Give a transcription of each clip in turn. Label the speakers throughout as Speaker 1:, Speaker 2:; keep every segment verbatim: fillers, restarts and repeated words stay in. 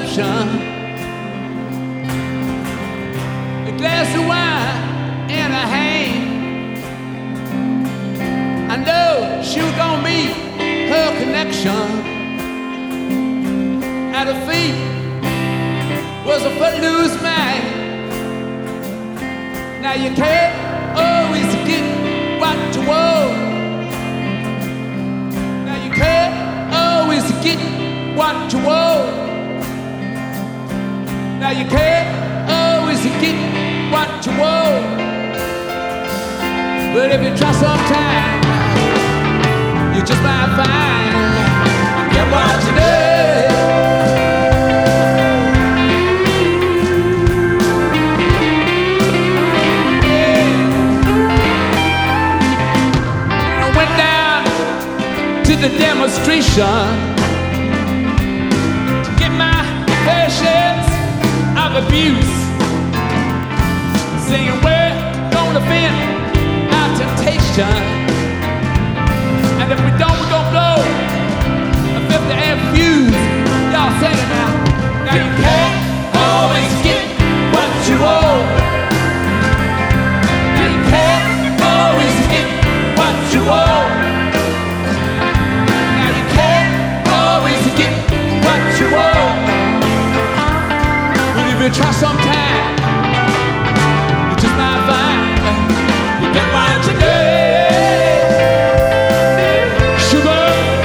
Speaker 1: reception. A glass of wine in her hand. I know she was gonna meet her connection. At her feet was a footloose man. Now you can't always get what you want. Now you can't always get what you want. Now you can't always get what you want. But if you try sometime, you just might find you get what you need. Yeah. I went down to the demonstration to get my fair shares of abuse, singing we're gonna defend our temptation, and if we don't, we're gonna blow a fifty amp fuse. Y'all say it now. Now you can't always get what you want. Now you can't always get what you want. Now you can't always get what you want. But if you try sometime, you just might find you get what you need. Sugar,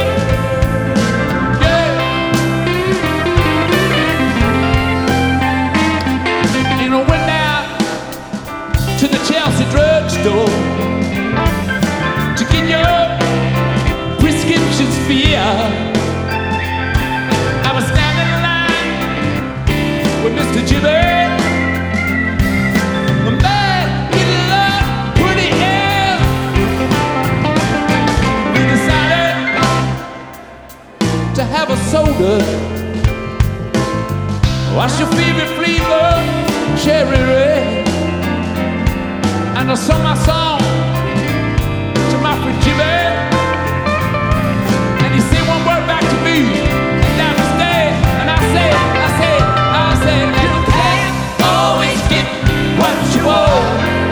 Speaker 1: yeah. And I went down to the Chelsea drugstore to get your prescriptions filled. I was standing in line with Mister Jimmy. A man he loved pretty ill. We decided to have a soda. What's your favorite flavor? Cherry red. And I sung my song to my friend Jimmy, and he said one word back to me, and that was dead. And I said, I said, I said, you can't always get what you want.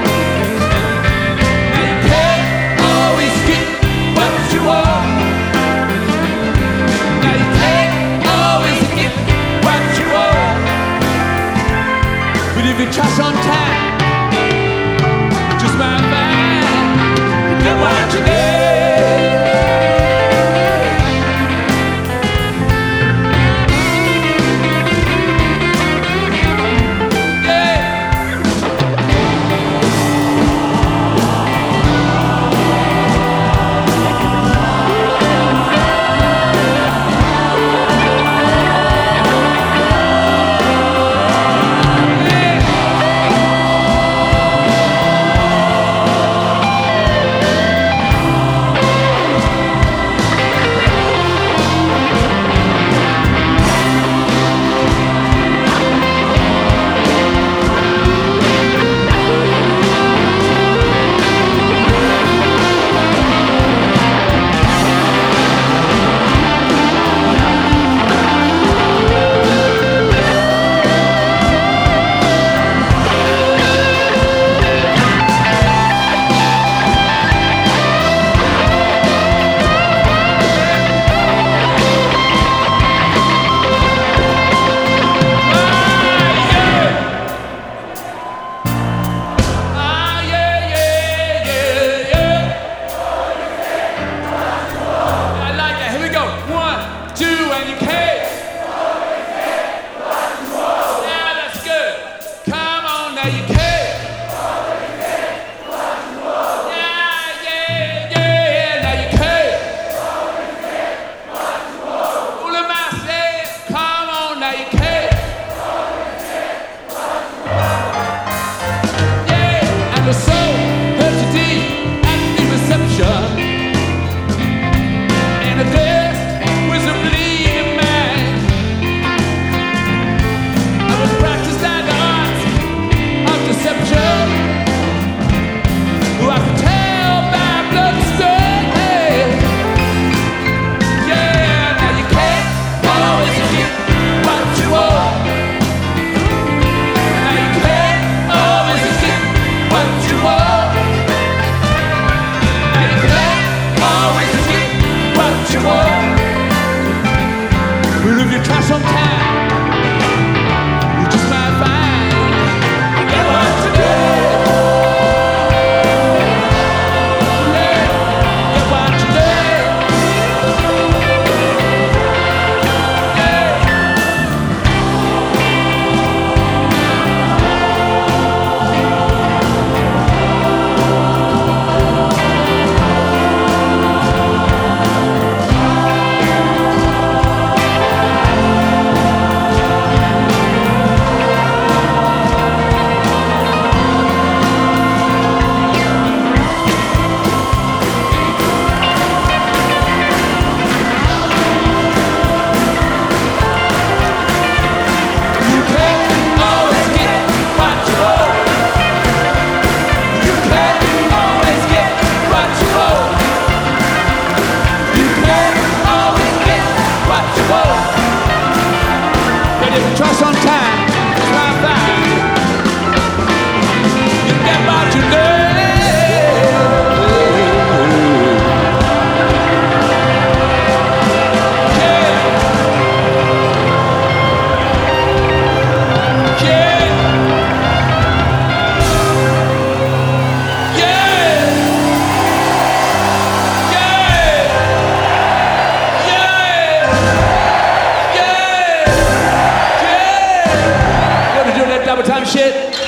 Speaker 1: You can't always get what you want. Now you can't always get what you want. But if you try sometime, just might find you get what you need. try sometime, you just might find you get what you need. Yeah, get what you need. Yeah. Trust on time, it's not fine. You get what you need. Yeah. Yeah. Yeah. Yeah. Yeah. Yeah. Double time shit.